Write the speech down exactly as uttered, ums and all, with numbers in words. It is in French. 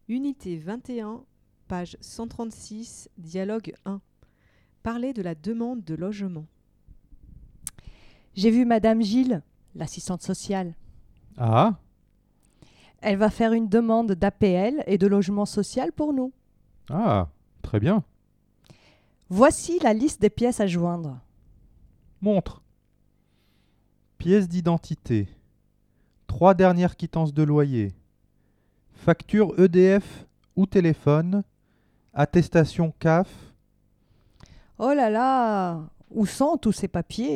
Unité vingt et un, page cent trente-six, dialogue un. Parler de la demande de logement. J'ai vu Madame Gilles, l'assistante sociale. Ah, Elle va faire une demande d'A P L et de logement social pour nous. ah, très bien. Voici la liste des pièces à joindre. Montre. Pièce d'identité. Trois dernières quittances de loyer. Facture E D F ou téléphone. Attestation C A F. Oh là là, où sont tous ces papiers ?